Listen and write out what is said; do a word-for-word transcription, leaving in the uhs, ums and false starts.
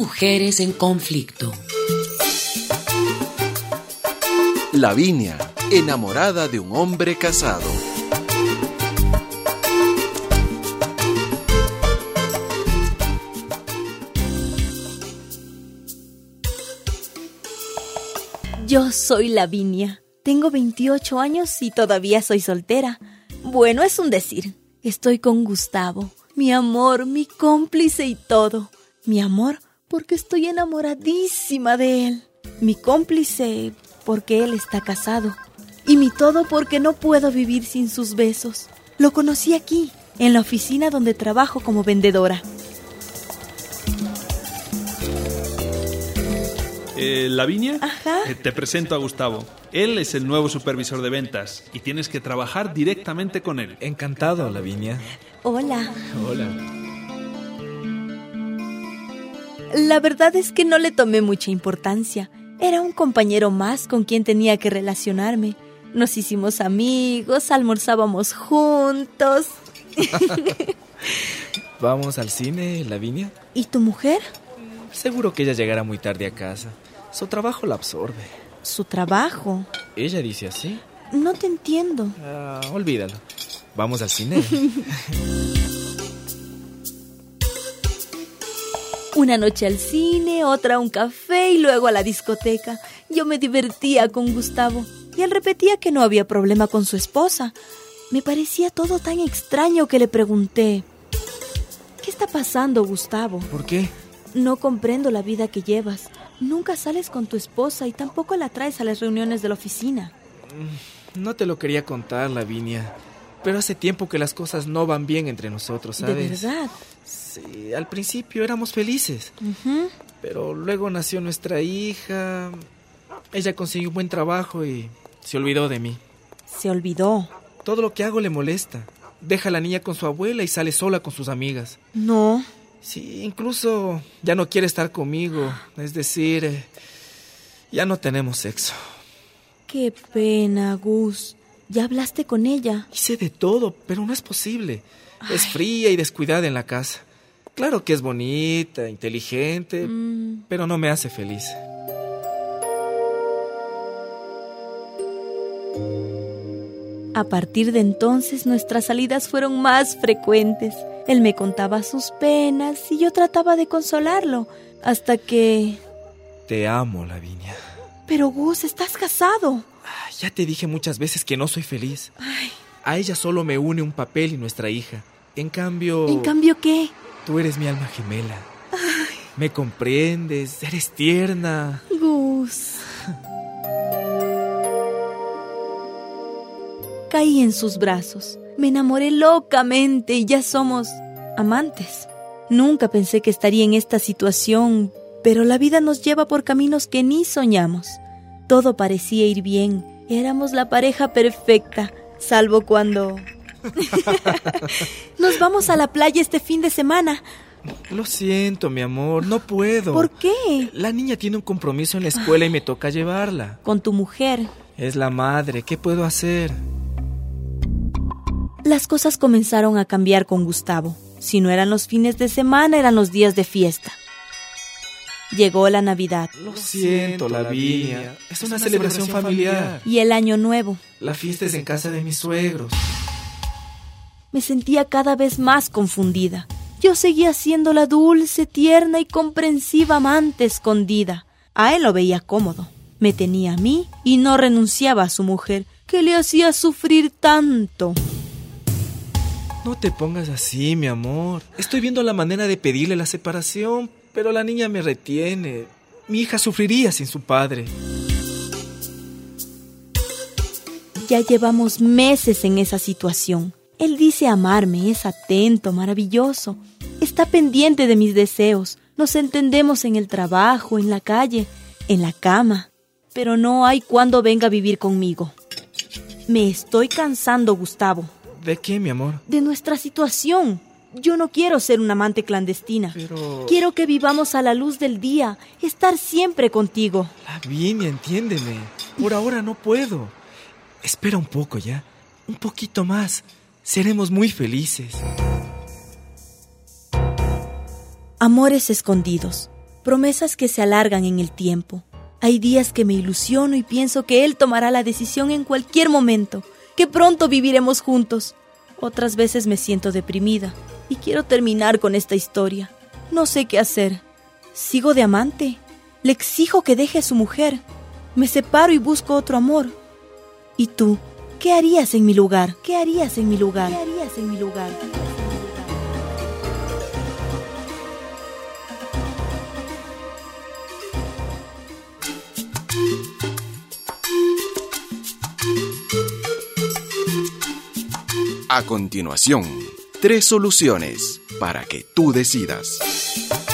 Mujeres en conflicto. Lavinia, enamorada de un hombre casado. Yo soy Lavinia. Tengo veintiocho años y todavía soy soltera. Bueno, es un decir. Estoy con Gustavo, mi amor, mi cómplice y todo. Mi amor, porque estoy enamoradísima de él. Mi cómplice, porque él está casado. Y mi todo, porque no puedo vivir sin sus besos. Lo conocí aquí, en la oficina donde trabajo como vendedora. Eh, Lavinia, Ajá. Eh, te presento a Gustavo. Él es el nuevo supervisor de ventas y tienes que trabajar directamente con él. Encantado, Lavinia. Hola. Hola. La verdad es que no le tomé mucha importancia. Era un compañero más con quien tenía que relacionarme. Nos hicimos amigos, almorzábamos juntos. ¿Vamos al cine, Lavinia? ¿Y tu mujer? Seguro que ella llegará muy tarde a casa. Su trabajo la absorbe. ¿Su trabajo? ¿Ella dice así? No te entiendo. Ah, olvídalo. ¿Vamos al cine? Una noche al cine, otra a un café y luego a la discoteca. Yo me divertía con Gustavo y él repetía que no había problema con su esposa. Me parecía todo tan extraño que le pregunté: ¿qué está pasando, Gustavo? ¿Por qué? No comprendo la vida que llevas. Nunca sales con tu esposa y tampoco la traes a las reuniones de la oficina. No te lo quería contar, Lavinia, pero hace tiempo que las cosas no van bien entre nosotros, ¿sabes? ¿De verdad? Sí, al principio éramos felices, Uh-huh. pero luego nació nuestra hija. Ella consiguió un buen trabajo y se olvidó de mí. Se olvidó. Todo lo que hago le molesta. Deja a la niña con su abuela y sale sola con sus amigas. No. Sí, incluso ya no quiere estar conmigo. Es decir, eh, ya no tenemos sexo. Qué pena, Gus. ¿Ya hablaste con ella? Hice de todo, pero no es posible. Ay. Es fría y descuidada en la casa. Claro que es bonita, inteligente, Mm. pero no me hace feliz. A partir de entonces nuestras salidas fueron más frecuentes. Él me contaba sus penas y yo trataba de consolarlo, hasta que... Te amo, Lavinia. Pero Gus, estás casado. Ay, ya te dije muchas veces que no soy feliz. Ay. A ella solo me une un papel y nuestra hija. En cambio... ¿En cambio qué? Tú eres mi alma gemela. Ay. Me comprendes, eres tierna. Gus. Caí en sus brazos. Me enamoré locamente y ya somos amantes. Nunca pensé que estaría en esta situación, pero la vida nos lleva por caminos que ni soñamos. Todo parecía ir bien. Éramos la pareja perfecta, salvo cuando... Nos vamos a la playa este fin de semana. Lo siento, mi amor, no puedo. ¿Por qué? La niña tiene un compromiso en la escuela y me toca llevarla. Con tu mujer. Es la madre, ¿qué puedo hacer? Las cosas comenzaron a cambiar con Gustavo. Si no eran los fines de semana, eran los días de fiesta. Llegó la Navidad. Lo siento, Lavinia. Es una celebración familiar. Y el Año Nuevo. La fiesta es en casa de mis suegros. Me sentía cada vez más confundida. Yo seguía siendo la dulce, tierna y comprensiva amante escondida. A él lo veía cómodo. Me tenía a mí y no renunciaba a su mujer, que le hacía sufrir tanto. No te pongas así, mi amor. Estoy viendo la manera de pedirle la separación, pero la niña me retiene. Mi hija sufriría sin su padre. Ya llevamos meses en esa situación. Él dice amarme, es atento, maravilloso. Está pendiente de mis deseos. Nos entendemos en el trabajo, en la calle, en la cama. Pero no hay cuando venga a vivir conmigo. Me estoy cansando, Gustavo. ¿De qué, mi amor? De nuestra situación. Yo no quiero ser una amante clandestina. Pero... Quiero que vivamos a la luz del día, estar siempre contigo. Lavinia, entiéndeme. Por ahora no puedo. Espera un poco ya. Un poquito más. Seremos muy felices. Amores escondidos. promesas que se alargan en el tiempo. Hay días que me ilusiono y pienso que él tomará la decisión en cualquier momento, que pronto viviremos juntos. Otras veces me siento deprimida y quiero terminar con esta historia. No sé qué hacer. ¿Sigo de amante? ¿Le exijo que deje a su mujer? ¿Me separo y busco otro amor? ¿Y tú? ¿Qué harías en mi lugar? ¿Qué harías en mi lugar? ¿Qué harías en mi lugar? A continuación, tres soluciones para que tú decidas.